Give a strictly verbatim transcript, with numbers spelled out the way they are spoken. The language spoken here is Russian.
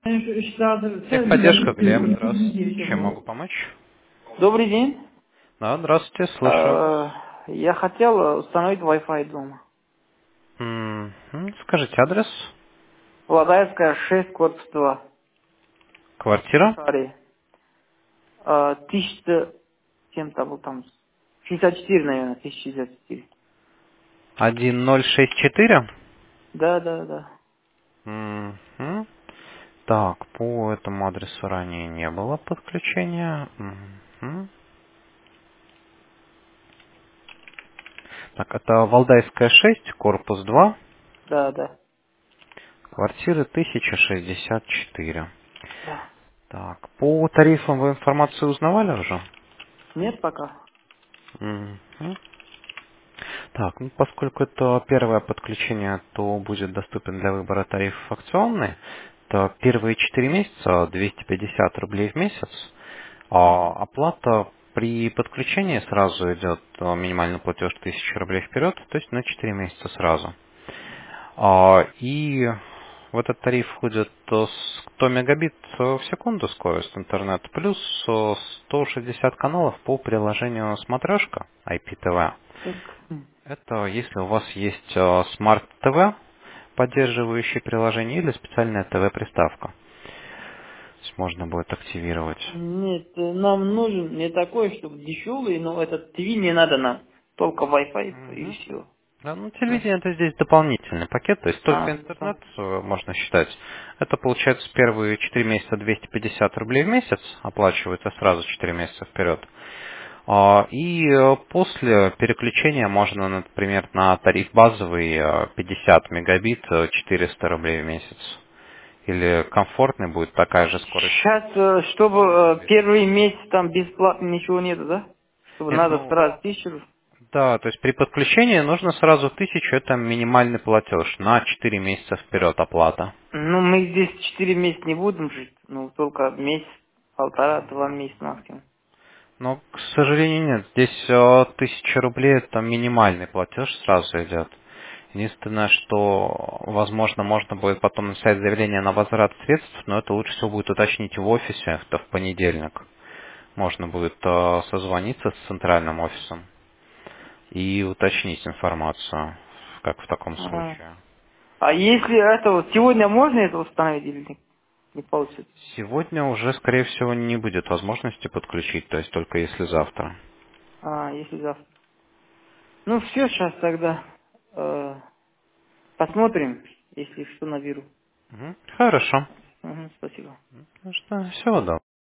Техподдержка, Глеб. Здравствуйте. Чем могу помочь? Добрый день. Да, здравствуйте, слушаю. Э, Я хотел установить Wi-Fi дома. Мгм. Скажите адрес, Владаевская, шесть, корпус два. квартира. Шаре. Э, Тысяча чем-то был там. шестьдесят четыре, наверное, тысяча шестьдесят четыре. один ноль шесть четыре. Да, да, да. Мгм. Так, по этому адресу ранее не было подключения. Мгм. Так, это Валдайская шесть, корпус два, Да, да. квартира тысяча шестьдесят четыре. Да. Так, по тарифам вы информацию узнавали уже? Нет пока. Мгм. Так, ну поскольку это первое подключение, то будет доступен для выбора тариф акционный. То первые четыре месяца двести пятьдесят рублей в месяц. А оплата при подключении сразу идет а, минимальный платеж тысяча рублей вперед, то есть на четыре месяца сразу. А, И в этот тариф входит э, сто мегабит э, в секунду скорость интернета, плюс э, сто шестьдесят каналов по приложению «Смотрешка» ай пи ти ви. Так. м. Это если у вас есть э, Smart ти ви, поддерживающий приложение, или специальная ТВ-приставка. То есть можно будет активировать. Нет, э, нам нужен не такой, чтобы дешевый, но этот ТВ не надо нам. Только Wi-Fi и Мгм. все. Да, ну, Да. телевидение это здесь дополнительный пакет, то есть только А, интернет дополнительно. э, можно считать. Это получается первые четыре месяца двести пятьдесят рублей в месяц, оплачивается сразу четыре месяца вперед. А, И э, после переключения можно, например, на тариф базовый э, пятьдесят мегабит э, четыреста рублей в месяц. Или комфортный будет такая же скорость. Сейчас, чтобы э, первый месяц там бесплатно ничего нету, да? Чтобы Нет, надо ну, сразу тысячу. да, то есть при подключении нужно сразу тысячу, это минимальный платеж на четыре месяца вперед оплата. Ну, мы здесь четыре месяца не будем жить. Ну, только месяц, полтора, два месяца максимум. Но, к сожалению, нет. Здесь э, тысяча рублей это минимальный платеж сразу идет. Единственное, что, возможно, можно будет потом написать заявление на возврат средств, но это лучше всего будет уточнить в офисе, это в понедельник. Можно будет э, созвониться с центральным офисом и уточнить информацию, как в таком А, случае. а если это вот сегодня можно это установить или не, не получится? Сегодня уже, скорее всего, не будет возможности подключить, то есть только если завтра. А, если завтра. Ну, все, сейчас тогда э, посмотрим, если что наберу. Мгм. Хорошо. Мгм, спасибо. Ну что, всего доброго.